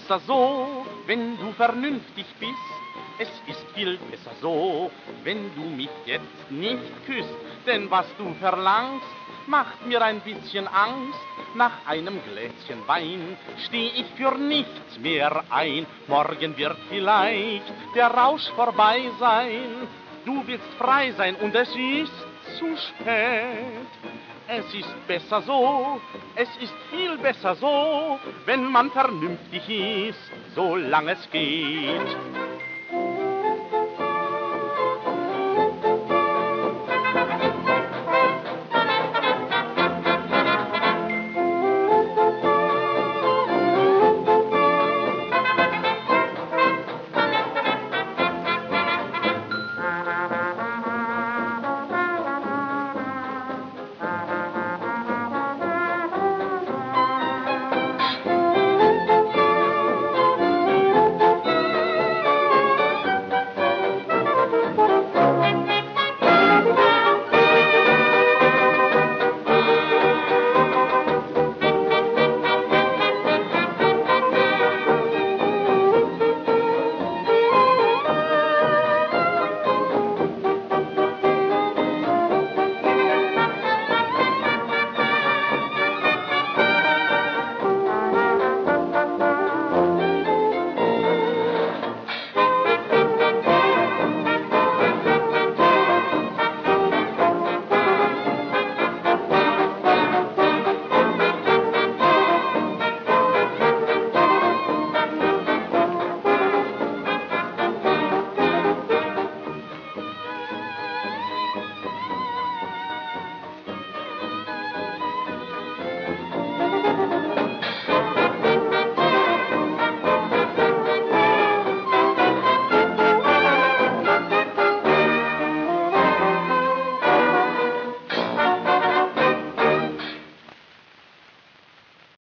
besser so, wenn du vernünftig bist. Es ist viel besser so, wenn du mich jetzt nicht küsst. Denn was du verlangst, macht mir ein bisschen Angst. Nach einem Gläschen Wein steh ich für nichts mehr ein. Morgen wird vielleicht der Rausch vorbei sein. Du willst frei sein und es ist zu spät. Es ist besser so, es ist viel besser so, wenn man vernünftig ist, solange es geht.